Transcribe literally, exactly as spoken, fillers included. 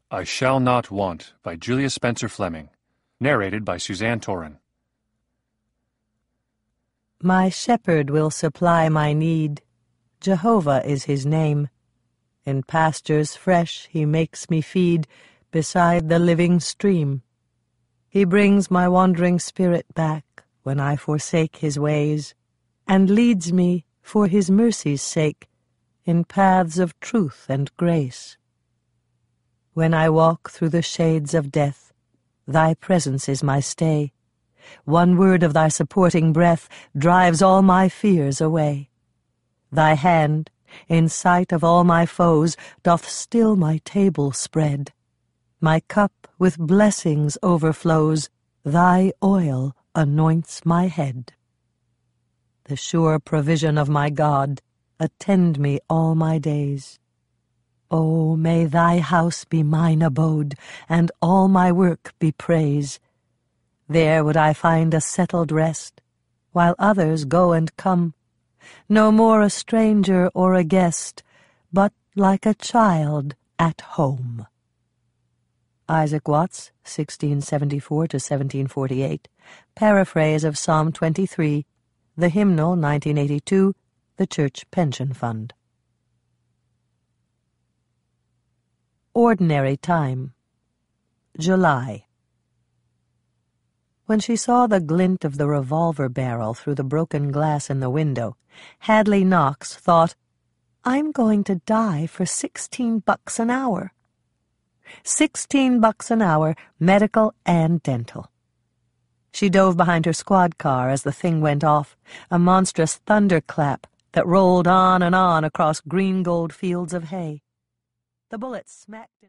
I Shall Not Want by Julia Spencer Fleming. Narrated by Suzanne Toren. My shepherd will supply my need. Jehovah is his name. In pastures fresh he makes me feed beside the living stream. He brings my wandering spirit back when I forsake his ways, and leads me, for his mercy's sake, in paths of truth and grace. When I walk through the shades of death, thy presence is my stay. One word of thy supporting breath drives all my fears away. Thy hand, in sight of all my foes, doth still my table spread. My cup with blessings overflows, thy oil anoints my head. The sure provision of my God attend me all my days. Oh, may thy house be mine abode, and all my work be praise. There would I find a settled rest, while others go and come, no more a stranger or a guest, but like a child at home. Isaac Watts, sixteen seventy-four to seventeen forty-eight, paraphrase of Psalm twenty-three, the hymnal nineteen eighty-two, the Church Pension Fund. Ordinary Time, July. When she saw the glint of the revolver barrel through the broken glass in the window, Hadley Knox thought, I'm going to die for sixteen bucks an hour. Sixteen bucks an hour, medical and dental. She dove behind her squad car as the thing went off, a monstrous thunderclap that rolled on and on across green-gold fields of hay. The bullet smacked in